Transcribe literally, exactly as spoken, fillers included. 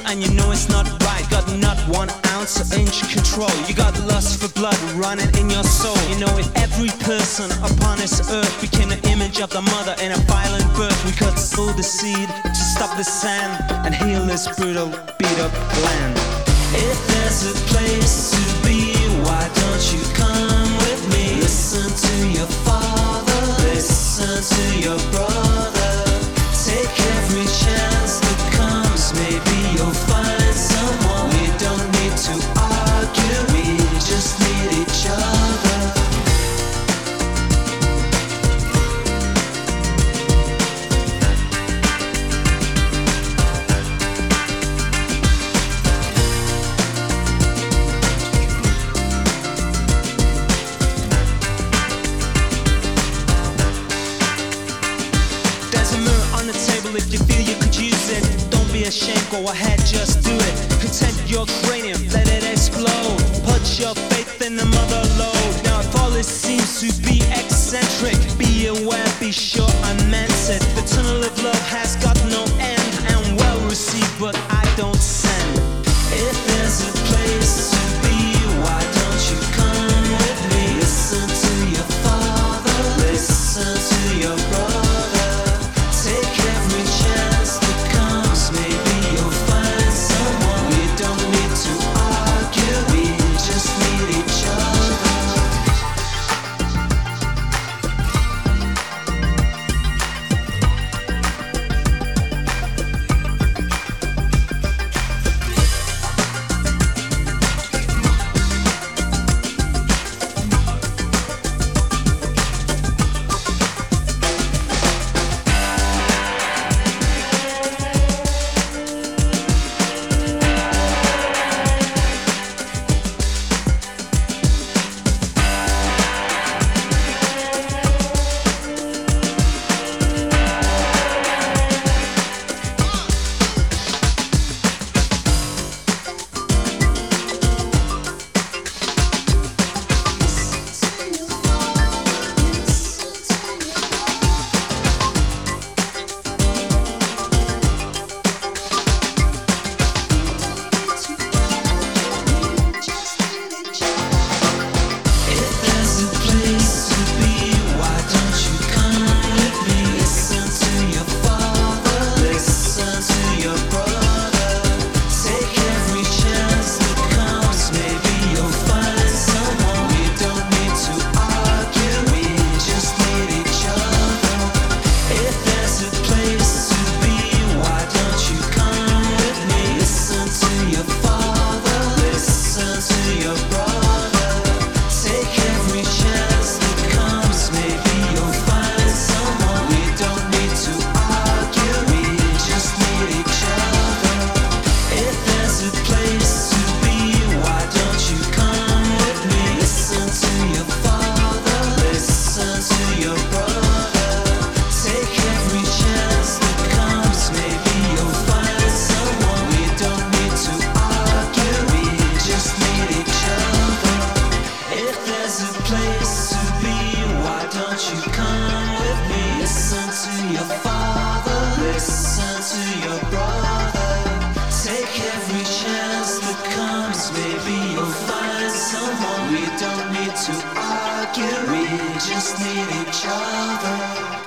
and you know it's not right. Got not one ounce of inch control. You got lust for blood running in your soul. You know, if every person upon this earth became the image of the mother in a violent birth, we could sow the seed to stop the sand and heal this brutal, beat up land. If there's a place to be, why don't you come with me? Listen to your father, listen to your brother. Take every chance that comes, maybe you'll find someone. We don't need to argue, we just need each other. If you feel you could use it, don't be ashamed, go ahead, just do it. Content your cranium, let it explode. Put your faith in the mother load. Now if all this seems to be eccentric, be aware, be sure I meant it. The tunnel of love has got no end, and well received, but I don't send. If there's a place to be, why don't you come with me? Listen to your father, listen to your brother. Take every chance that comes, maybe you'll find someone. We don't need to argue, we just need each other. We don't need to argue, we just need each other.